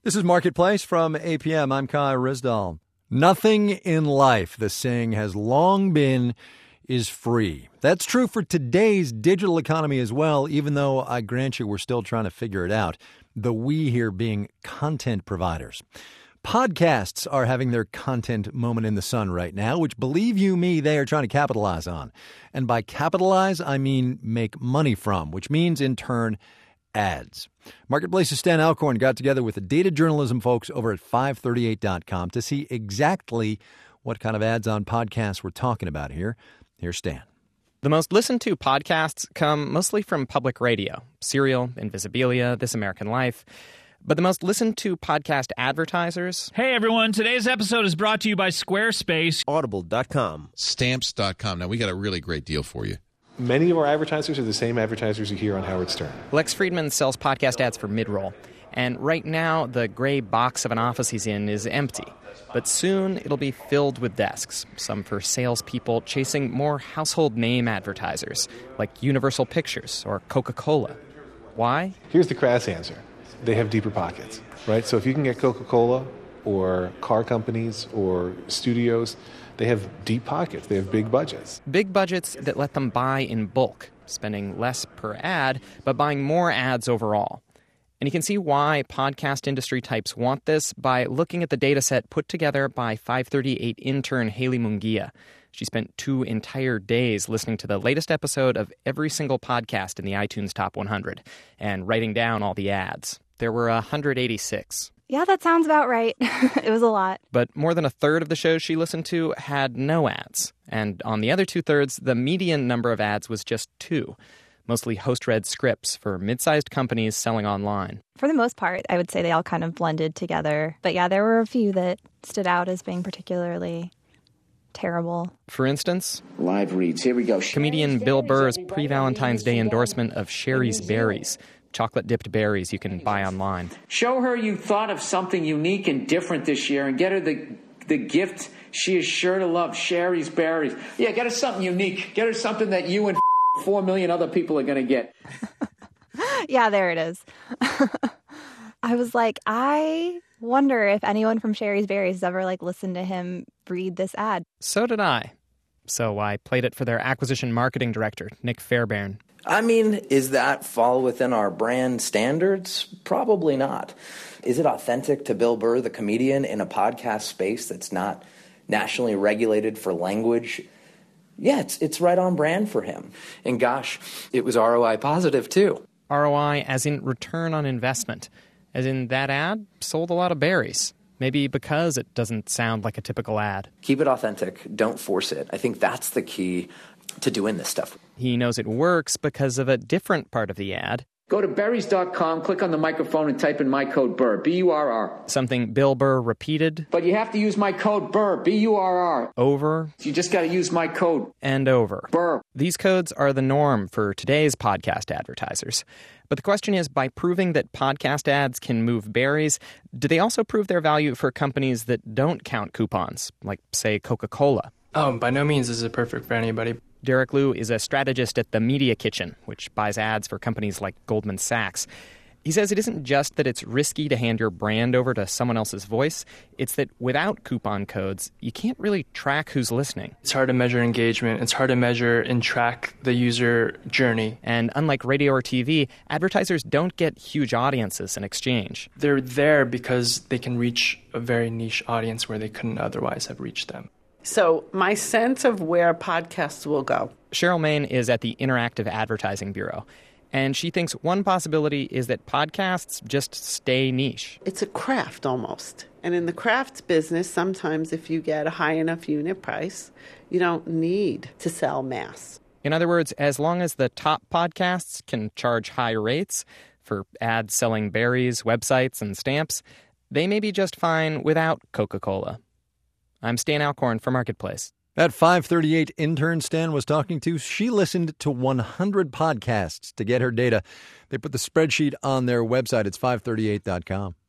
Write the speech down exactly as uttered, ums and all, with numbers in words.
This is Marketplace from A P M. I'm Kai Ryssdal. Nothing in life, the saying has long been, is free. That's true for today's digital economy as well, even though I grant you we're still trying to figure it out. The we here being content providers. Podcasts are having their content moment in the sun right now, which, believe you me, they are trying to capitalize on. And by capitalize, I mean make money from, which means, in turn, ads. Marketplace's Stan Alcorn got together with the data journalism folks over at five thirty-eight dot com to see exactly what kind of ads on podcasts we're talking about here. Here's Stan. The most listened to podcasts come mostly from public radio, Serial, Invisibilia, This American Life. But the most listened to podcast advertisers... Hey, everyone. Today's episode is brought to you by Squarespace. Audible dot com. Stamps dot com. Now, we got a really great deal for you. Many of our advertisers are the same advertisers you hear on Howard Stern. Lex Friedman sells podcast ads for Midroll. And right now, the gray box of an office he's in is empty. But soon, it'll be filled with desks, some for salespeople chasing more household name advertisers, like Universal Pictures or Coca-Cola. Why? Here's the crass answer. They have deeper pockets, right? So if you can get Coca-Cola or car companies or studios, they have deep pockets. They have big budgets. Big budgets that let them buy in bulk, spending less per ad, but buying more ads overall. And you can see why podcast industry types want this by looking at the data set put together by five thirty-eight intern Haley Munguia. She spent two entire days listening to the latest episode of every single podcast in the iTunes Top one hundred and writing down all the ads. There were one hundred eighty-six. Yeah, that sounds about right. It was a lot. But more than a third of the shows she listened to had no ads. And on the other two-thirds, the median number of ads was just two. Mostly host-read scripts for mid-sized companies selling online. For the most part, I would say they all kind of blended together. But yeah, there were a few that stood out as being particularly terrible. For instance, live reads. Here we go. Comedian Bill Burr's pre-Valentine's Day endorsement of Sherry's Berries, chocolate-dipped berries you can buy online. Show her you thought of something unique and different this year and get her the the gift she is sure to love, Sherry's Berries. Yeah, get her something unique. Get her something that you and four million other people are going to get. Yeah, there it is. I was like, I wonder if anyone from Sherry's Berries has ever like listened to him read this ad. So did I. So I played it for their acquisition marketing director, Nick Fairbairn. I mean, is that fall within our brand standards? Probably not. Is it authentic to Bill Burr, the comedian, in a podcast space that's not nationally regulated for language? Yeah, it's it's right on brand for him. And gosh, it was R O I positive too. R O I as in return on investment. As in that ad sold a lot of berries. Maybe because it doesn't sound like a typical ad. Keep it authentic. Don't force it. I think that's the key to doing this stuff. He knows it works because of a different part of the ad. Go to berries dot com, click on the microphone, and type in my code BURR, B U R R. Something Bill Burr repeated. But you have to use my code BURR, B U R R. Over. You just got to use my code. And over. BURR. These codes are the norm for today's podcast advertisers. But the question is, by proving that podcast ads can move berries, do they also prove their value for companies that don't count coupons, like, say, Coca-Cola? Oh, by no means is it perfect for anybody. Derek Liu is a strategist at the Media Kitchen, which buys ads for companies like Goldman Sachs. He says it isn't just that it's risky to hand your brand over to someone else's voice. It's that without coupon codes, you can't really track who's listening. It's hard to measure engagement. It's hard to measure and track the user journey. And unlike radio or T V, advertisers don't get huge audiences in exchange. They're there because they can reach a very niche audience where they couldn't otherwise have reached them. So my sense of where podcasts will go. Cheryl Main is at the Interactive Advertising Bureau. And she thinks one possibility is that podcasts just stay niche. It's a craft almost. And in the crafts business, sometimes if you get a high enough unit price, you don't need to sell mass. In other words, as long as the top podcasts can charge high rates for ads selling berries, websites, and stamps, they may be just fine without Coca-Cola. I'm Stan Alcorn for Marketplace. That five thirty-eight intern Stan was talking to, she listened to one hundred podcasts to get her data. They put the spreadsheet on their website. It's five thirty-eight dot com.